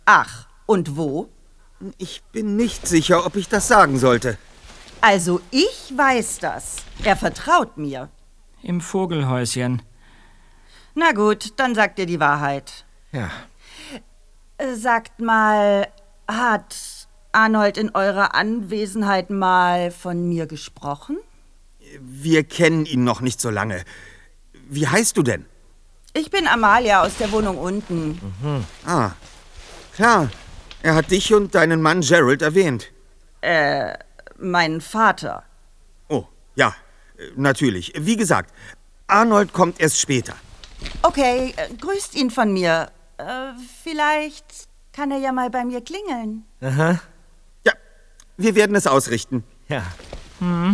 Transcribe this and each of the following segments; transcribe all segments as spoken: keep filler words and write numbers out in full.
Ach, und wo? Ich bin nicht sicher, ob ich das sagen sollte. Also ich weiß das. Er vertraut mir. Im Vogelhäuschen. Na gut, dann sagt ihr die Wahrheit. Ja. Äh, sagt mal, hat Arnold in eurer Anwesenheit mal von mir gesprochen? Wir kennen ihn noch nicht so lange. Wie heißt du denn? Ich bin Amalia aus der Wohnung unten. Mhm. Ah, klar. Er hat dich und deinen Mann Gerald erwähnt. Äh, meinen Vater. Oh, ja, natürlich. Wie gesagt, Arnold kommt erst später. Okay, äh, grüßt ihn von mir. Äh, vielleicht kann er ja mal bei mir klingeln. Aha. Ja, wir werden es ausrichten. Ja. Hm.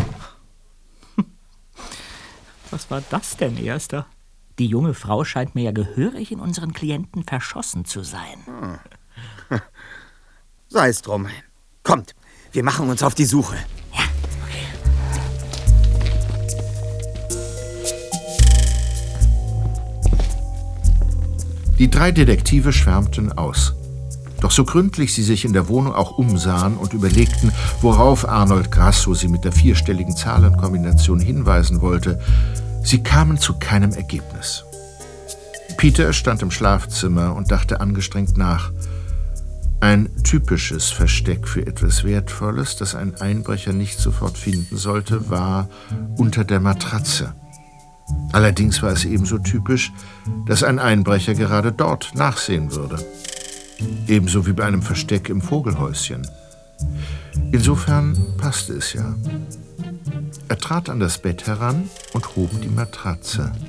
Was war das denn, Erster? Die junge Frau scheint mir ja gehörig in unseren Klienten verschossen zu sein. Hm. Sei es drum. Kommt, wir machen uns auf die Suche. Ja, okay. Die drei Detektive schwärmten aus. Doch so gründlich sie sich in der Wohnung auch umsahen und überlegten, worauf Arnold Grasso sie mit der vierstelligen Zahlenkombination hinweisen wollte, sie kamen zu keinem Ergebnis. Peter stand im Schlafzimmer und dachte angestrengt nach. Ein typisches Versteck für etwas Wertvolles, das ein Einbrecher nicht sofort finden sollte, war unter der Matratze. Allerdings war es ebenso typisch, dass ein Einbrecher gerade dort nachsehen würde. Ebenso wie bei einem Versteck im Vogelhäuschen. Insofern passte es ja. Er trat an das Bett heran und hob die Matratze.